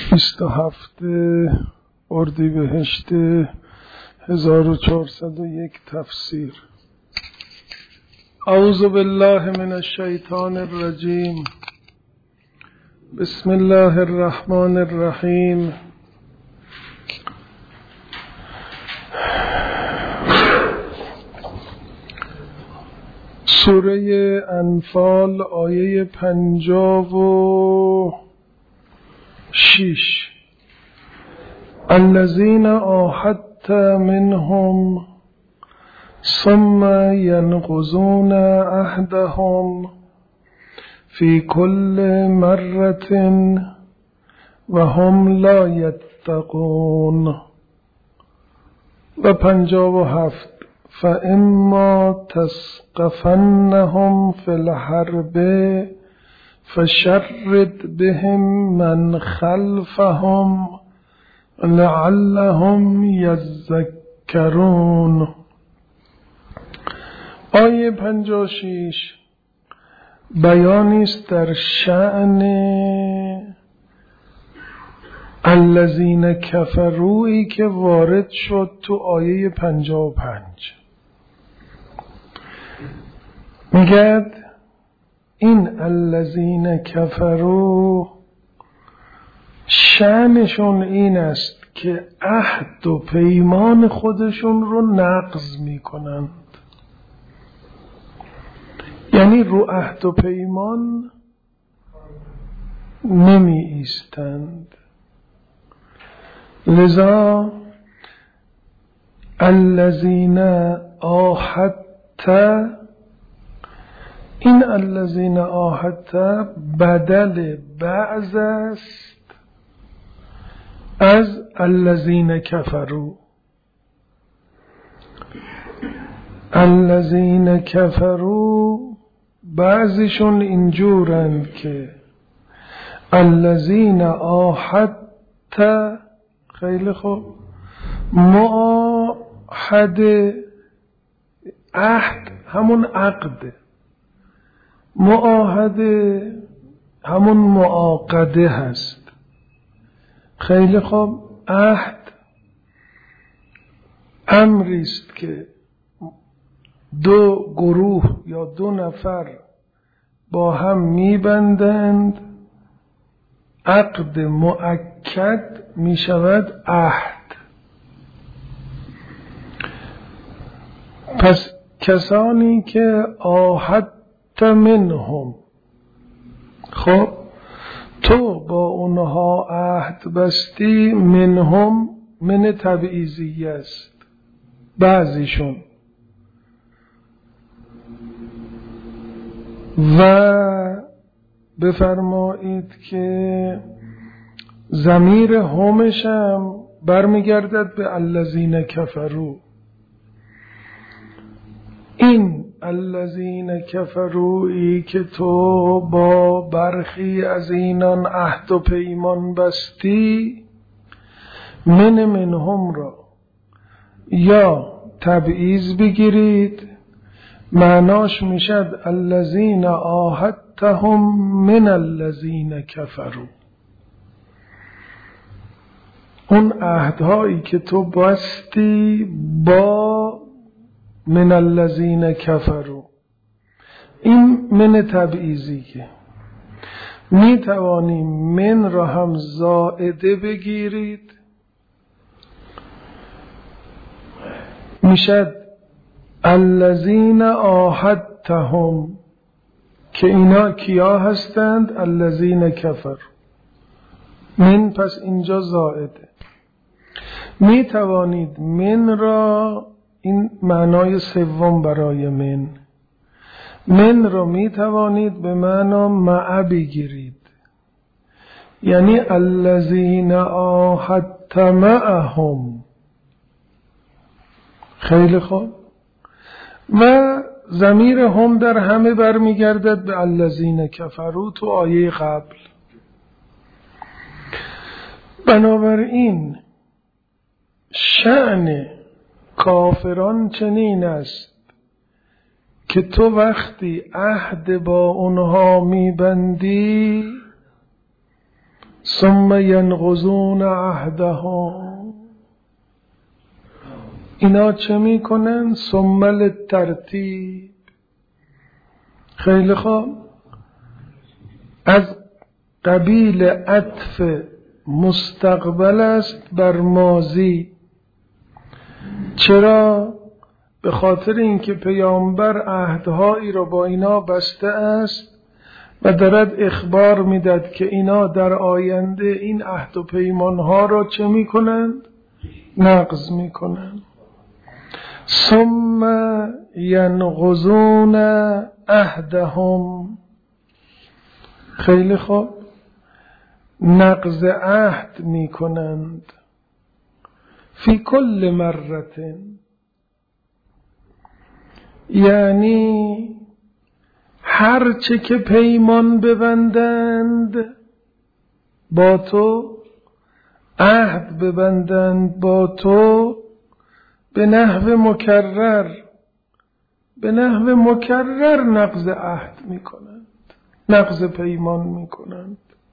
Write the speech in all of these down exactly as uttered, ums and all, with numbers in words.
بیست و هفت اردیبهشت هزار و چهارصد و یک تفسیر. اعوذ بالله من الشیطان الرجیم. بسم الله الرحمن الرحیم. سوره انفال آیه پنجاه و شش. الذين عاهدت منهم ثم ينقضون عهدهم في كل مرة وهم لا يتقون. و پنجاه و هفت. فإما تثقفنهم في الحرب فشرد بهم من خلفهم لعلهم یذکرون. آیه پنجاه و شش بیانی است در شأن الذین کفرویی که وارد شد تو آیه پنجاه و پنج. میگد این الذین کفروا شأنشون این است که عهد و پیمان خودشون رو نقض میکنند، یعنی رو عهد و پیمان نمی ایستند. لذا الذین عاهدت، این الذین عاهدت بدل بعض است از الذین کفروا. الذین کفروا بعضیشون اینجورند که الذین عاهدت، خیلی خوب، معاهد، عهد همون عقد، معاهده همون معاقده هست. خیلی خوب، عهد امری است که دو گروه یا دو نفر با هم میبندند، عقد مؤکد میشود عهد. پس کسانی که عاهدت منهم، خب تو با اونها عهد بستی، منهم من تبعیضی است، بعضیشون، و بفرمایید که ضمیر همش هم برمیگردد به الذین کفروا. این الذین کفرویی که تو با برخی از اینان عهد و پیمان بستی، من منهم را یا تبعیض بگیرید، معناش میشد الذین عاهدتهم من الذین کفروا. اون عهدهایی که تو بستی با من الذین کفروا، این من تبعیضیه. می توانیم من را هم زائده بگیرید، میشد الذین عاهدتهم، که اینا کیا هستند؟ الذین کفر. من پس اینجا زائده. می توانید من را، این معنای سوم برای من، من را می توانید به معنا مع بگیرید، یعنی الذین عاهدت معهم. خیلی خوب. و ضمیر هم در همه برمیگردد به الذین کفروا تو آیه قبل. بنابراین شأن کافران چنین است که تو وقتی عهد با اونها میبندی ثم ینقضون عهدهم. اینا چه میکنن؟ ثم للترتیب. خیلی خوب، از قبیل عطف مستقبل است بر ماضی. چرا؟ به خاطر اینکه پیامبر عهدهایی را با اینا بسته است و دارد اخبار میداد که اینا در آینده این عهد و پیمانها را چه میکنند؟ نقض میکنند. ثم ینقضون عهدهم. خیلی خوب، نقض عهد میکنند. فی کل مرة، یعنی هر چه که پیمان ببندند با تو، عهد ببندند با تو، به نحو مکرر به نحو مکرر نقض عهد میکنند، نقض پیمان میکنند.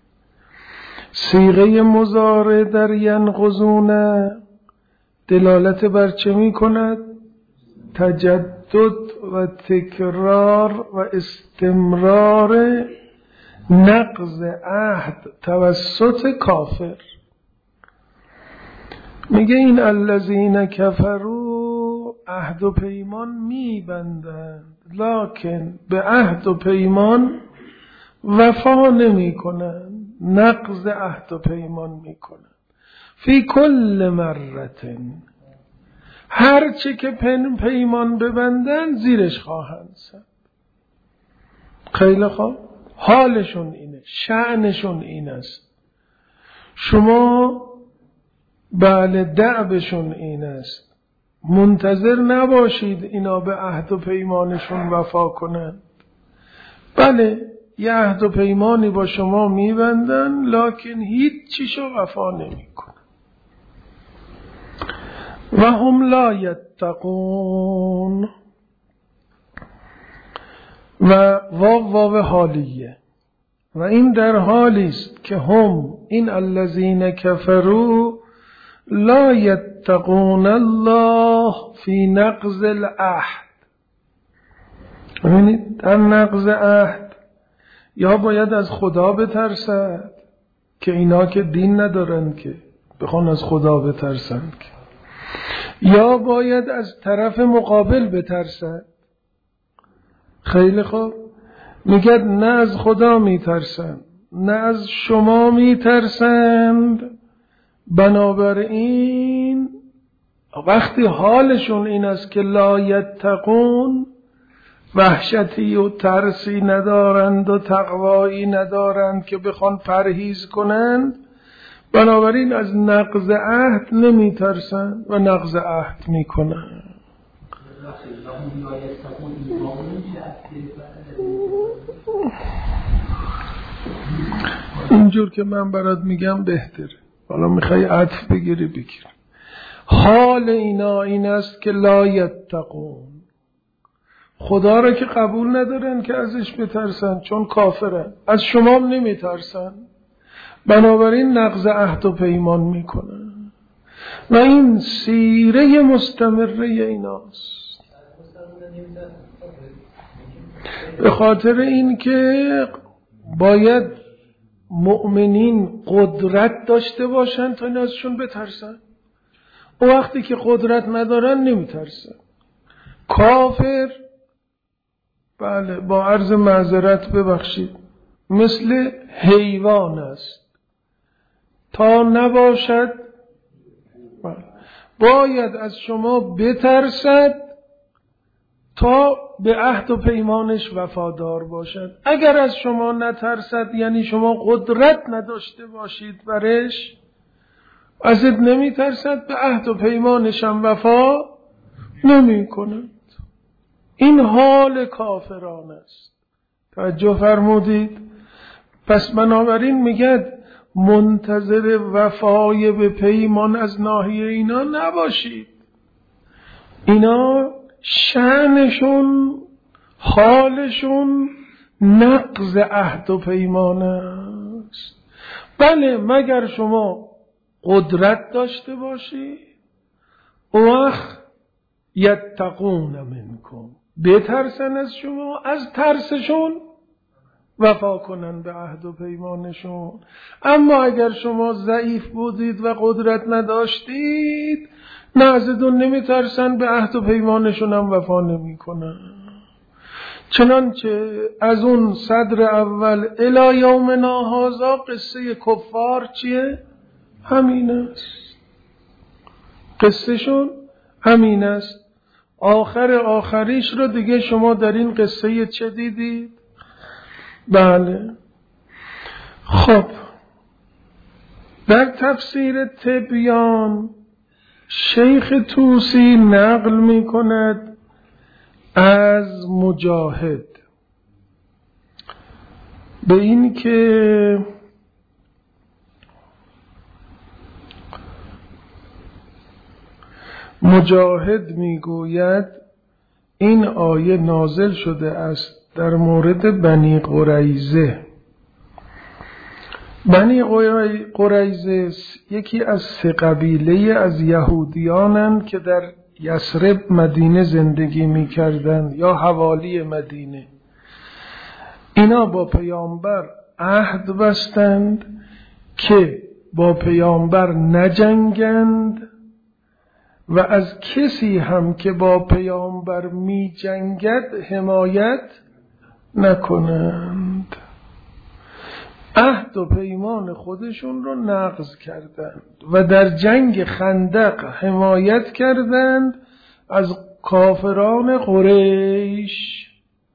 صیغه مضارع در ینقضون دلالت بر چه میکند؟ تجدد و تکرار و استمرار نقض عهد توسط کافر. میگه این الذین کفروا عهد و پیمان میبندند، لکن به عهد و پیمان وفا نمی کنند، نقض عهد و پیمان میکنند. فی کل مرة، هر چه که پن پیمان ببندند زیرش خواهند زد. خیلی خوب، حالشون اینه، شأنشون این است. شما بله دعبشون این است، منتظر نباشید اینا به عهد و پیمانشون وفا کنند. بله یه عهد و پیمانی با شما میبندن لکن هیچ چیشو وفا نمی کنن. و هم لا یتقون. و واو واو حالیه و این در حالی است که هم این الذین کفروا لا یتقون الله فی نقض العهد. ببینید در نقض عهد یا باید از خدا بترسد که اینا که دین ندارن که بخوان از خدا بترسند، که یا باید از طرف مقابل بترسد. خیلی خوب، میگه نه از خدا میترسند نه از شما میترسند. بنابراین وقتی حالشون این است که لا یتقون، وحشتی و ترسی ندارند و تقوایی ندارند که بخوان پرهیز کنند، بنابراین از نقض عهد نمی ترسند و نقض عهد می کنند. اینجور که من برات میگم بهتره. حالا میخوای عطف بگیری بگیر. حال اینا این است که لا یتقون، خدا را که قبول ندارن که ازش بترسن چون کافرن، از شما نمی ترسن، بنابراین نقض عهد و پیمان میکنن و این سیره مستمره ایناست. به خاطر این که باید مؤمنین قدرت داشته باشن تا این ازشون بترسن، و وقتی که قدرت ندارن نمیترسن. کافر بله با عرض معذرت ببخشید مثل حیوان است، تا نباشد بله. باید از شما بترسد تا به عهد و پیمانش وفادار باشد. اگر از شما نترسد یعنی شما قدرت نداشته باشید برش، ازت نمی ترسد، به عهد و پیمانش هم وفا نمی کند. این حال کافران است. توجه فرمودید؟ پس بنابراین میگه منتظر وفای به پیمان از ناحیه اینا نباشید. اینا شأنشون حالشون نقض عهد و پیمان است. بله مگر شما قدرت داشته باشی وقت یتقون منکم، بترسن از شما، از ترسشون وفا کنن به عهد و پیمانشون. اما اگر شما ضعیف بودید و قدرت نداشتید، نه ازتون نمیترسن، به عهد و پیمانشون هم وفا نمی کنن. چنانچه از اون صدر اول الی یومنا هذا قصه کفار چیه؟ همین است، قصه شون همین است. آخر آخریش رو دیگه شما در این قصه چه دیدید؟ بله. خب در تفسیر تبیان شیخ طوسی نقل می کند از مجاهد به این که مجاهد میگوید این آیه نازل شده است در مورد بنی قریظه. بنی قریظه یکی از سه قبیله از یهودیانند که در یثرب مدینه زندگی می‌کردند یا حوالی مدینه. اینا با پیامبر عهد بستند که با پیامبر نجنگند و از کسی هم که با پیامبر می جنگد حمایت نکنند. عهد و پیمان خودشون رو نقض کردند و در جنگ خندق حمایت کردند از کافران قریش.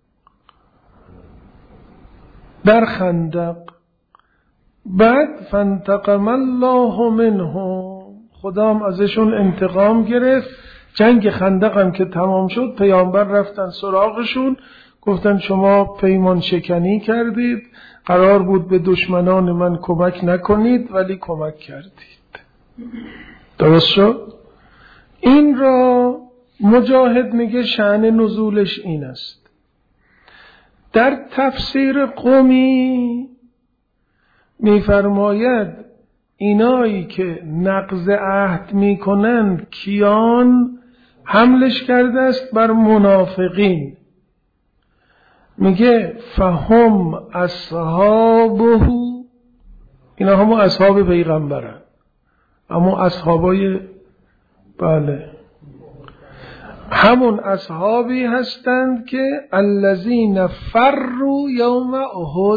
در خندق بعد فانتقم الله منهم، خدام ازشون انتقام گرفت. جنگ خندق هم که تمام شد پیامبر رفتن سراغشون، گفتن شما پیمان شکنی کردید، قرار بود به دشمنان من کمک نکنید ولی کمک کردید. درست شد؟ این را مجاهد میگه شأن نزولش این است. در تفسیر قمی میفرماید اینایی که نقض عهد میکنند کیان؟ حملش کرده است بر منافقین. میگه فهم اصحابه، اینا همون اصحاب پیغمبرن، اما اصحابای بله همون اصحابی هستند که الذین فروا یوم احد،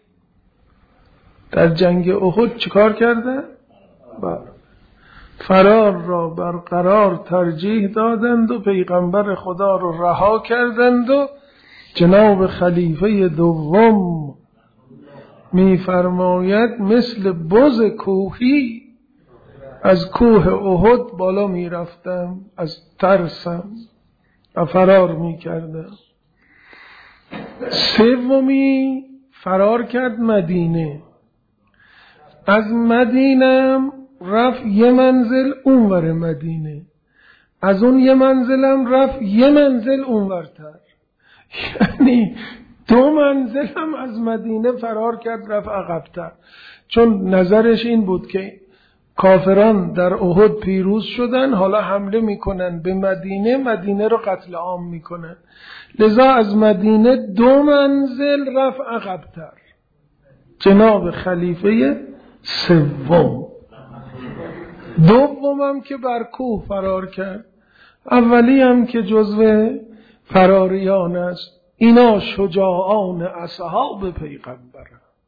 در جنگ احد چیکار کردن؟ بله فرار را برقرار ترجیح دادند و پیغمبر خدا رو رها کردند. و جناب خلیفه دوم میفرماید مثل بز کوهی از کوه احد بالا میرفتم، از ترسم و فرار میکردم. سومی فرار کرد مدینه، از مدینه رفت یه منزل اونور مدینه، از اون یه منزلم رفت یه منزل اونورتر، یعنی دو منزل هم از مدینه فرار کرد رفت عقب‌تر، چون نظرش این بود که کافران در احد پیروز شدن، حالا حمله میکنن به مدینه، مدینه رو قتل عام میکنن، لذا از مدینه دو منزل رفت عقب‌تر. جناب خلیفه سوم دومم که بر کوه فرار کرد، اولی هم که جزو فراریان است. اینا شجاعان اصحاب پیغمبر،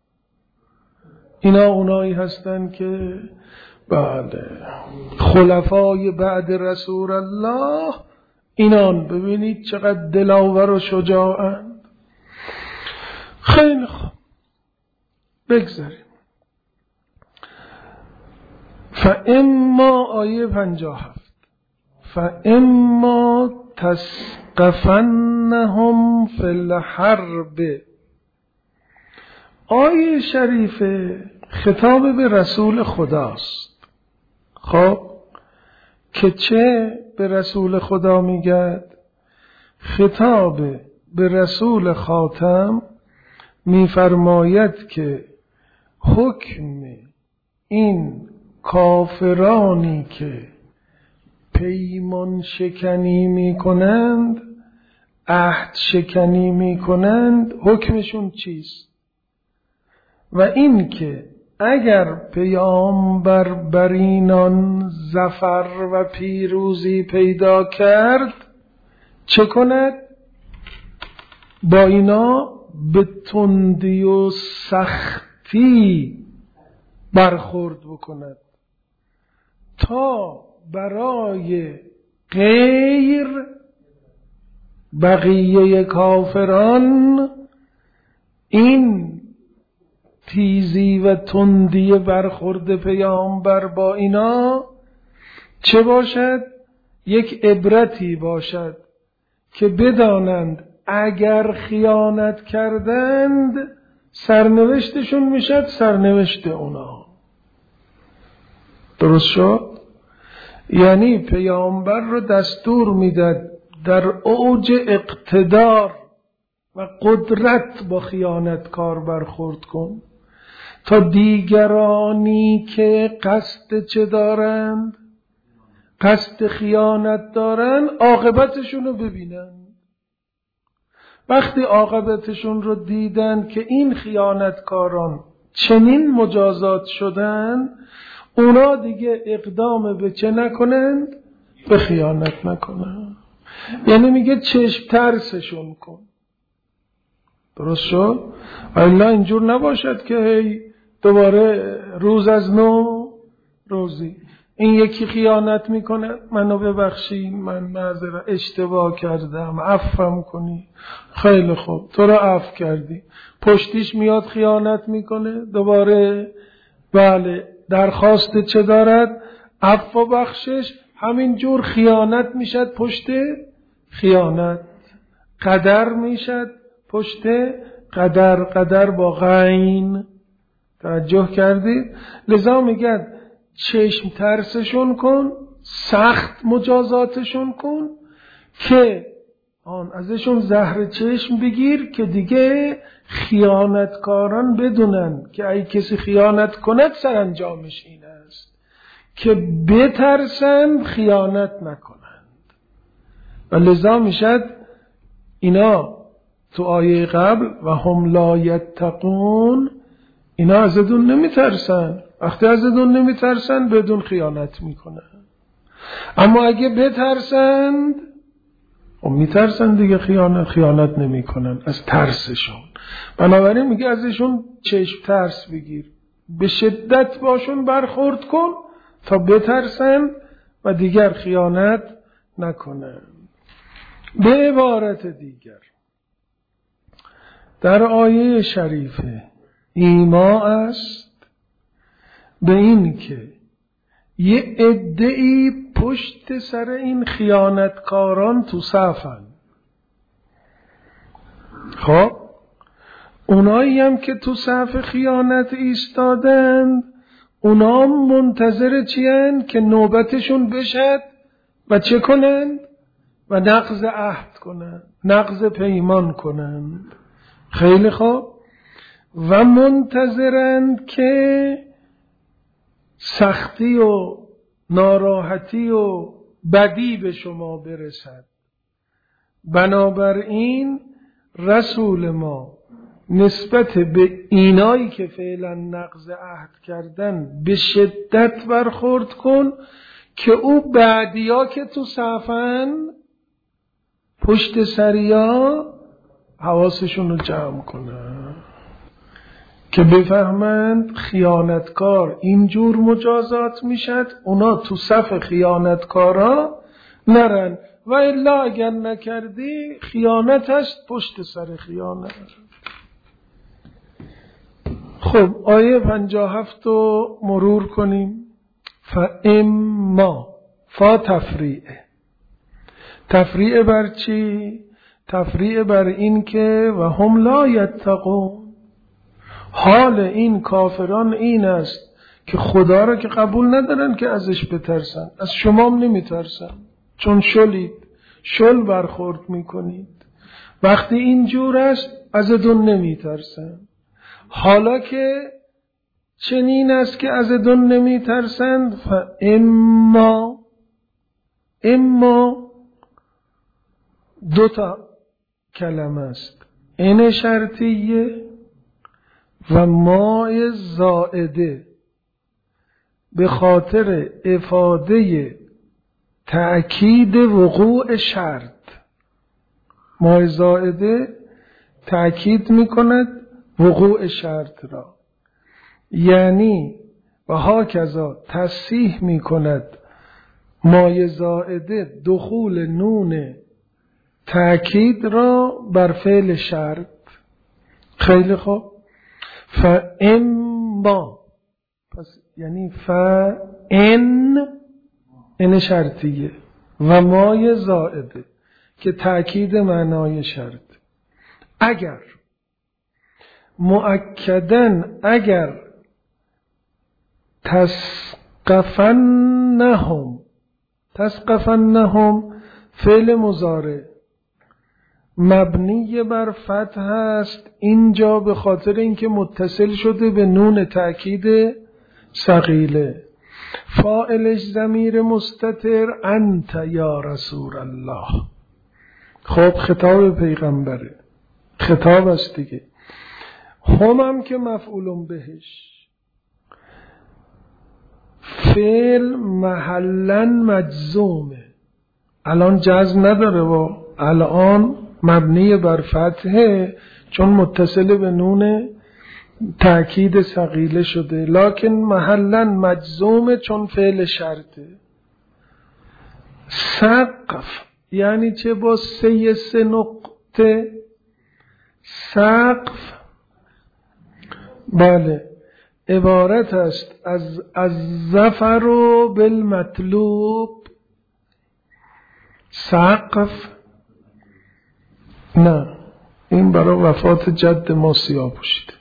اینا اونایی هستن که بعد خلفای بعد رسول الله، اینان ببینید چقدر دلاور و شجاعند. خیلی خوب بگذاریم. فاما آیه پنجاه و هفت فاما تسقفنهم فی الحرب. آیه شریفه خطاب به رسول خداست. خب که چه به رسول خدا میگه؟ خطاب به رسول خاتم میفرماید که حکم این کافرانی که پیمان شکنی می کنند، عهد شکنی می کنند، حکمشون چیست؟ و این که اگر پیامبر بر اینان ظفر و پیروزی پیدا کرد چه کند؟ با اینا به تندی و سختی برخورد بکند تا برای غیر بقیه کافران این تیزی و تندی برخورد پیامبر با اینا چه باشد؟ یک عبرتی باشد که بدانند اگر خیانت کردند سرنوشتشون میشد سرنوشت اونا. درست شد؟ یعنی پیامبر رو دستور میداد در اوج اقتدار و قدرت با خیانتکار برخورد کن تا دیگرانی که قصد چه دارند؟ قصد خیانت دارند عاقبتشون رو ببینن. وقتی عاقبتشون رو دیدن که این خیانتکاران چنین مجازات شدن، اونا دیگه اقدام به چه نکنند؟ به خیانت نکنند. یعنی میگه چشم ترسشون کن. درست شد؟ الا اینجور نباشد که هی دوباره روز از نو روزی این یکی خیانت میکنه، منو ببخشید، من معذرت اشتباه کردم، عفوم کنی. خیلی خوب، تو رو عفو کردی. پشتیش میاد خیانت میکنه دوباره، بله درخواست چه دارد؟ عفو و بخشش. همین جور خیانت میشد پشت خیانت، قدر میشد پشت قدر، قدر با غین. توجه کردید؟ لذا میگن چشم ترسشون کن، سخت مجازاتشون کن که آن ازشون زهر چشم بگیر که دیگه خیانتکاران بدونن که ای کسی خیانت کند سرانجامش این است که بترسن خیانت نکنند. و لذا میشد اینا تو آیه قبل و هم لا یتقون، اینا ازدون نمیترسن. وقتی ازدون نمیترسن بدون خیانت میکنن. اما اگه بترسند و میترسن دیگه خیانت خیانت نمیکنن از ترسشون. بنابراین میگه ازشون چشم ترس بگیر، به شدت باشون برخورد کن تا بترسن و دیگر خیانت نکنن. به عبارت دیگر در آیه شریفه ایما است به این که یه عده‌ای پشت سر این خیانتکاران تو صفن. خب اونایی هم که تو صف خیانت ایستادند، اونا منتظر چی هن؟ که نوبتشون بشد و چه کنند؟ و نقض عهد کنند، نقض پیمان کنند. خیلی خوب. و منتظرند که سختی و ناراحتی و بدی به شما برسد. بنابراین رسول ما نسبت به اینایی که فعلا نقض عهد کردن به شدت برخورد کن که او بعدیا که تو صفن پشت سریا حواسشون رو جمع کنن که بفهمند خیانتکار اینجور مجازات میشد، اونا تو صف خیانتکارا نرن. و الا اگر نکردی خیانت است پشت سر خیانت. خب آیه پنجاه و هفت رو مرور کنیم. فاما فا تفریعه. تفریع بر چی؟ تفریع بر این که و هم لا یتقون، حال این کافران این است که خدا را که قبول ندارن که ازش بترسن. از شما هم نمیترسن چون شلید، شل برخورد میکنید. وقتی اینجور است ازتون نمیترسن. حالا که چنین است که از دون نمی ترسند. فاما اما دو تا کلمه است، ان شرطیه و ما زائده، به خاطر افاده تأکید وقوع شرط. ما زائده تأکید می کند وقوع شرط را، یعنی و هاکذا تصحیح می کند ما زائده دخول نون تأکید را بر فعل شرط. خیلی خوب. فاما، پس یعنی فان ان شرطیه و ما زائده که تأکید معنای شرط. اگر مؤکدن، اگر تسقفنهم، تسقفنهم فعل مضارع مبنی بر فتح است اینجا به خاطر اینکه متصل شده به نون تأکید ثقیله. فاعلش ضمیر مستتر انت یا رسول الله. خب خطاب پیغمبره، خطاب است دیگه. هم هم که مفعول بهش، فعل محلا مجزومه، الان جزم نداره و الان مبنی بر فتحه چون متصل به نون تأکید ثقیله شده، لکن محلا مجزومه چون فعل شرطه. سقف یعنی چه؟ با سه سه نقطه. سقف بله عبارت است از از ظفر و بالمطلوب. سقف نه، این برای وفات جد ما سیاه پوشیده.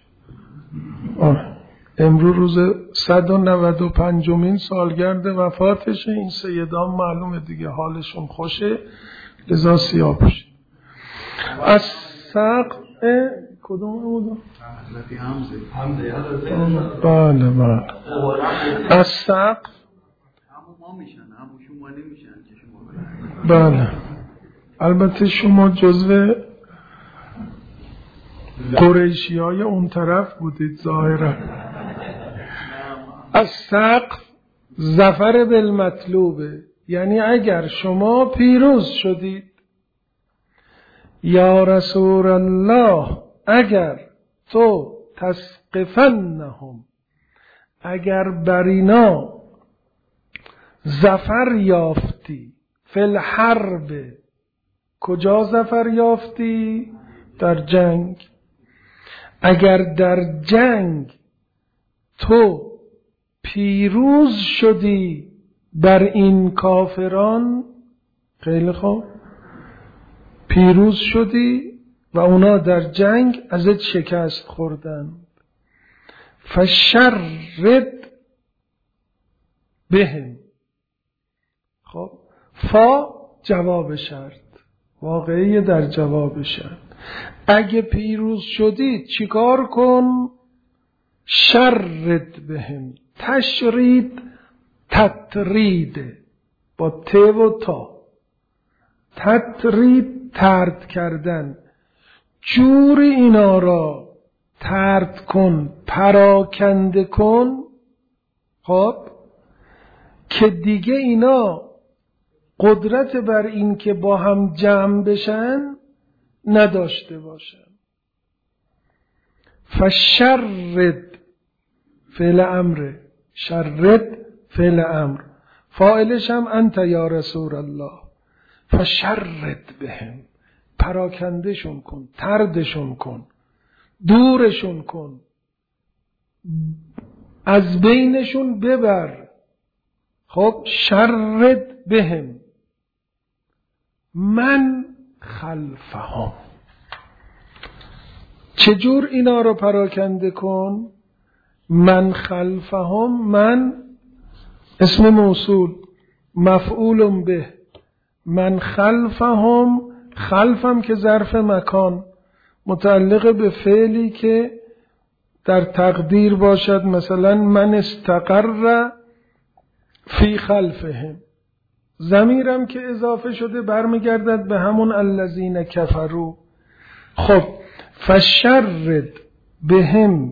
امروز روز صد و نود و پنجمین سالگرد وفاتشه. این سیدان معلومه دیگه حالشون خوشه، لذا سیاه پوشید. از سقف کدوم بودم؟ بله بله. از سقف بله. البته شما جزو قریشی های اون طرف بودید ظاهرا. از سقف ظفر بالمطلوبه، یعنی اگر شما پیروز شدید. یا رسول الله، اگر تو تسقفنهم، اگر بر اینا ظفر یافتی، فی الحرب، کجا ظفر یافتی؟ در جنگ. اگر در جنگ تو پیروز شدی بر این کافران، خیلی خوب، پیروز شدی و اونا در جنگ ازت شکست خوردن. فشرد بهم. خب فا جواب شرط، واقعی در جواب شرط. اگه پیروز شدید چیکار کن؟ شرد بهم. تشرید تطرید با ت و تا. تطرید طرد کردن. جور اینا را طرد کن، پراکنده کن، خب که دیگه اینا قدرت بر این که با هم جمع بشن نداشته باشن. فشرد فعل امر، شرد فعل امر، فاعلش هم انت یا رسول الله. فشرد بهم، پراکندشون کن، طردشون کن، دورشون کن، از بینشون ببر. خب شرد بهم من خلفهم. چجور اینا رو پراکنده کن؟ من خلفهم، من اسم موصول مفعول به، من خلفهم، خلفم که ظرف مکان متعلق به فعلی که در تقدیر باشد مثلا من استقر فی خلفهم، ضمیرم که اضافه شده برمیگردد به همون الذین کفروا. خب فشرد بهم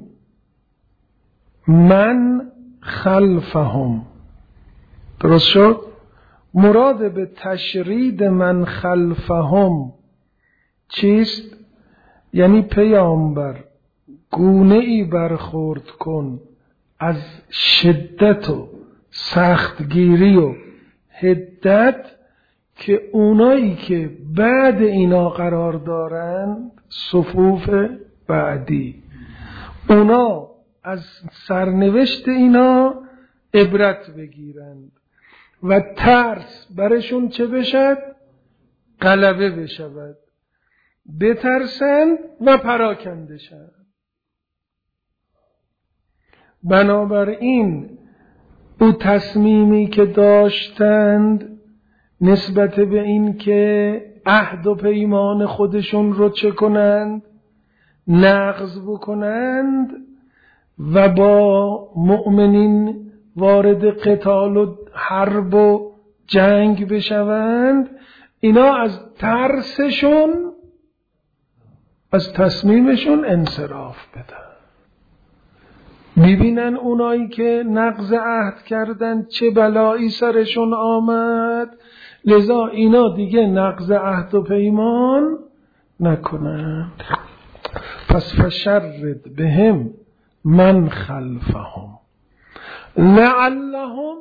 من خلفهم، درست شد؟ مراد به تشرید من خلفهم چیست؟ یعنی پیامبر گونه ای برخورد کن از شدت و سختگیری و حدت که اونایی که بعد اینا قرار دارند، صفوف بعدی، اونا از سرنوشت اینا عبرت بگیرند و ترس برشون چه بشد؟ غلبه بشود، بترسند و پراکنده شد. بنابراین او تصمیمی که داشتند نسبت به این که عهد و پیمان خودشون رو چه کنند؟ نقض بکنند و با مؤمنین وارد قتال و حرب و جنگ بشوند، اینا از ترسشون، از تصمیمشون انصراف بدن. میبینن اونایی که نقض عهد کردن چه بلایی سرشون آمد، لذا اینا دیگه نقض عهد و پیمان نکنند. پس فشرد بهم من خلفهم لعلهم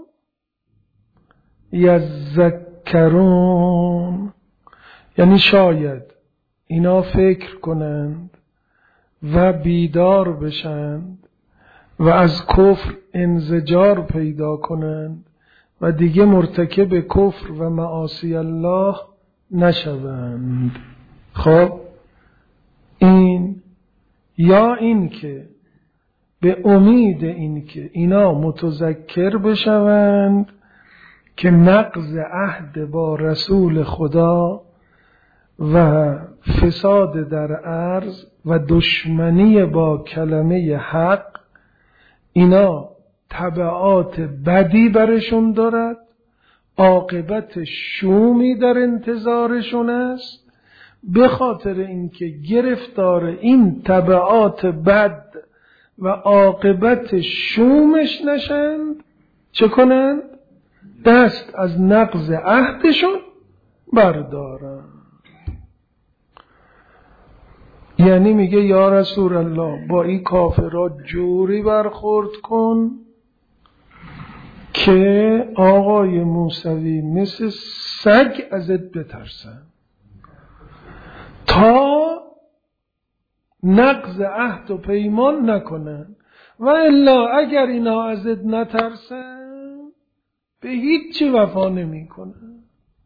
یذکرون، یعنی شاید اینا فکر کنند و بیدار بشند و از کفر انزجار پیدا کنند و دیگه مرتکب کفر و معاصی الله نشوند. خب این یا این که به امید این که اینا متذکر بشوند که نقض عهد با رسول خدا و فساد در ارض و دشمنی با کلمه حق اینا تبعات بدی برشون دارد، عاقبت شومی در انتظارشون است. به خاطر اینکه گرفتار این تبعات بد و عاقبت شومش نشند، چه کنند؟ دست از نقض عهدشون بردارن. یعنی میگه یا رسول الله با این کافرات جوری برخورد کن که آقای موسوی مثل سگ ازت بترسن تا نقض عهد و پیمان نکنن، و الا اگر اینا ازت نترسن به هیچ چی وفا نمی کنن.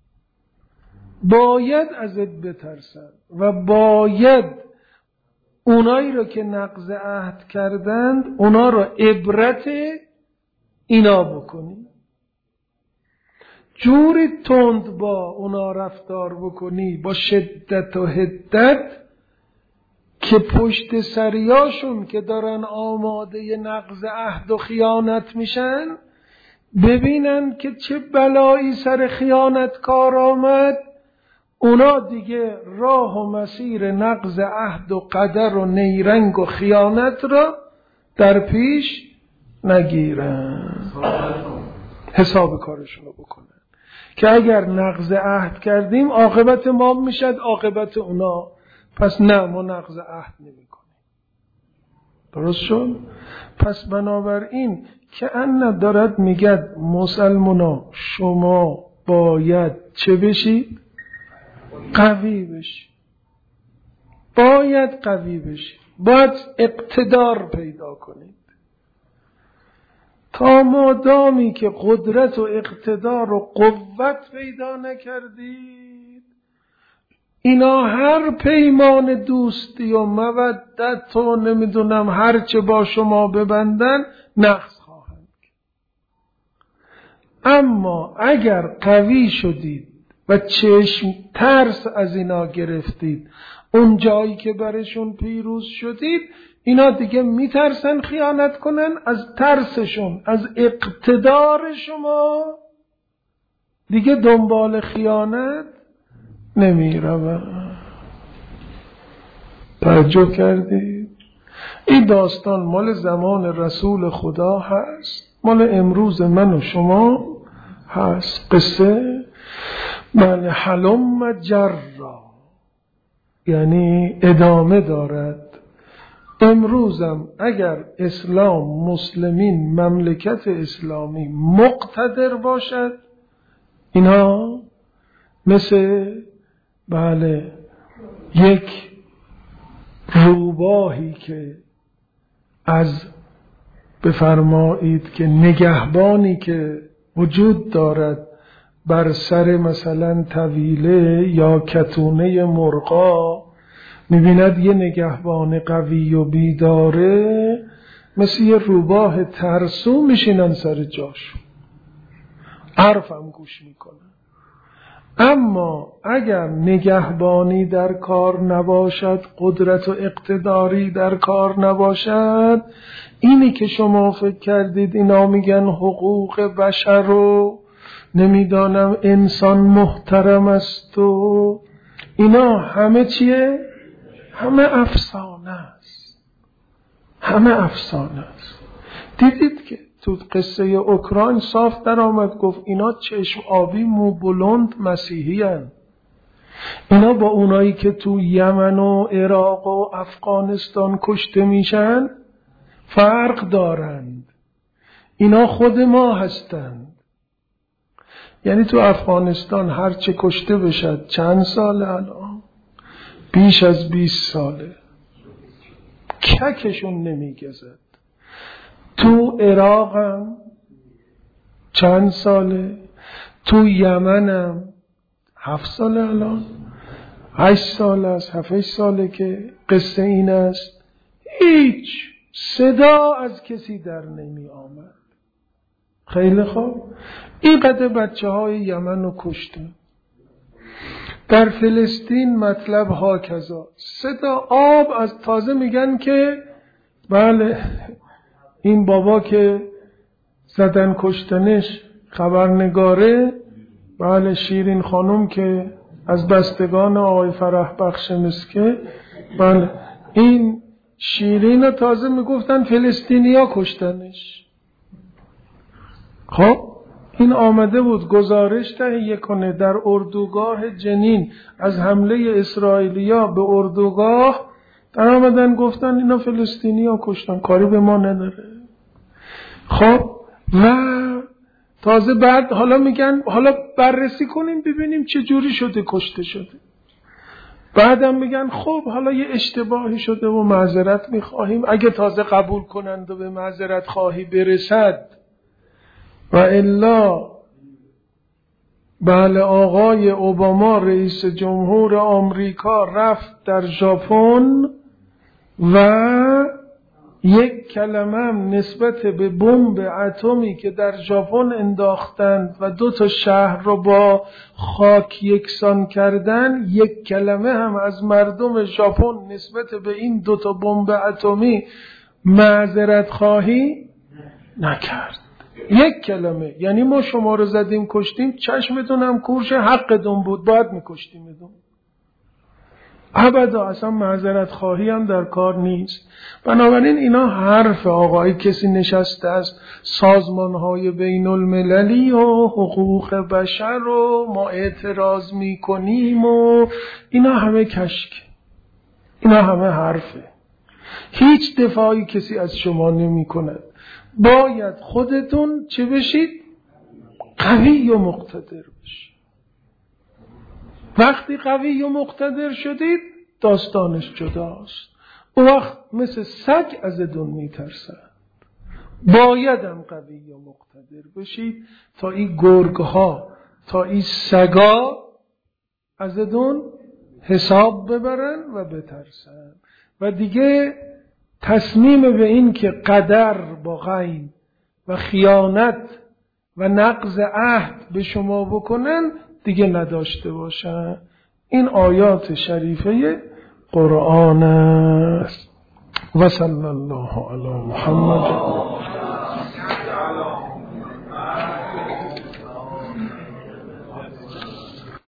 باید ازت بترسن و باید اونایی رو که نقض عهد کردند اونا رو عبرت اینا بکنی. جوری تند با اونا رفتار بکنی با شدت و حدت که پشت سریاشون که دارن آماده نقض عهد و خیانت میشن ببینن که چه بلایی سر خیانتکار آمد، اونا دیگه راه و مسیر نقض عهد و قدر و نیرنگ و خیانت را در پیش نگیرن، حساب کارشون رو بکنن که اگر نقض عهد کردیم عاقبت ما میشد عاقبت اونا، پس نه ما نقض عهد نمی کنیم. درست شد؟ پس بنابراین که ان دارد میگد مسلمانا شما باید چه بشید؟ قوی بشید. باید قوی بشید، باید اقتدار پیدا کنید. تا مادامی که قدرت و اقتدار و قوت پیدا نکردید، اینا هر پیمان دوستی و مودت و نمیدونم هر چه با شما ببندن نقض خواهند. اما اگر قوی شدید و چشم ترس از اینا گرفتید، اون جایی که برشون پیروز شدید اینا دیگه میترسن خیانت کنن، از ترسشون از اقتدار شما دیگه دنبال خیانت نمیرون. توجه کردید؟ این داستان مال زمان رسول خدا هست، مال امروز من و شما هست. قصه بله حلم جرا، یعنی ادامه دارد. امروزم اگر اسلام، مسلمین، مملکت اسلامی مقتدر باشد، اینا مثل بله یک روباهی که از بفرمایید که نگهبانی که وجود دارد بر سر مثلا طویله یا کتونه مرغا، میبیند یه نگهبان قوی و بیداره، مثل یه روباه ترسو میشینن سر جاشو، حرفم گوش میکنن. اما اگر نگهبانی در کار نباشد، قدرت و اقتداری در کار نباشد، اینی که شما فکر کردید اینا میگن حقوق بشر و نمیدانم انسان محترم است و اینا همه چیه؟ همه افسانه است، همه افسانه است. دیدید که تو قصه اوکراین صاف در آمد گفت اینا چشم آبی مو بلند مسیحی هن. اینا با اونایی که تو یمن و عراق و افغانستان کشته میشن فرق دارند، اینا خود ما هستند. یعنی تو افغانستان هر چه کشته بشد چند ساله الان؟ بیش از بیست ساله، ککشون نمیگذد. تو عراق هم چند ساله، تو یمن هم هفت ساله، الان هشت ساله است، هفت ساله که قصه این است. هیچ صدا از کسی در نمی آمد. خیلی خوب، این قدر بچه های یمن رو کشته. در فلسطین مطلب ها کذا، صدا آب از تازه میگن که بله این بابا که زدن کشتنش خبرنگاره، بله شیرین خانم که از بستگان آقای فرح بخش مسکه، بله این شیرین تازه میگفتن فلسطینی ها کشتنش. خب این آمده بود گزارش تهیه کنه در اردوگاه جنین از حمله اسرائیلیا به اردوگاه، در آمدن گفتن اینا فلسطینی ها کشتن، کاری به ما نداره. خب و تازه بعد حالا میگن حالا بررسی کنیم ببینیم چه جوری شده کشته شده. بعدم میگن خب حالا یه اشتباهی شده و معذرت میخواهیم، اگه تازه قبول کنند و به معذرت خواهی برسد. و الا بله آقای اوباما رئیس جمهور آمریکا رفت در ژاپن و یک کلمه هم نسبت به بمب اتمی که در ژاپن انداختند و دو تا شهر رو با خاک یکسان کردن، یک کلمه هم از مردم ژاپن نسبت به این دو تا بمب اتمی معذرت خواهی نکرد. یک کلمه. یعنی ما شما رو زدیم کشتیم، چشمتون هم کورش، حقتون بود، باید میکشتیمتون. ابدا، اصلا معذرت خواهی هم در کار نیست. بنابراین اینا حرف آقای کسی نشسته است سازمان های بین المللی و حقوق بشر و ما اعتراض میکنیم و اینا همه کشک، اینا همه حرفه. هیچ دفاعی کسی از شما نمی کند. باید خودتون چه بشید؟ قوی و مقتدر بشید. وقتی قوی و مقتدر شدید داستانش جداست. اون وقت مثل سگ ازتون میترسند. بایدم قوی و مقتدر بشید تا این گرگها، تا این سگا ازتون حساب ببرن و بترسن و دیگه تصمیم به این که قدر با غین و خیانت و نقض عهد به شما بکنن دیگه نداشته باشن. این آیات شریفه قرآن است. و صلی الله علی محمد.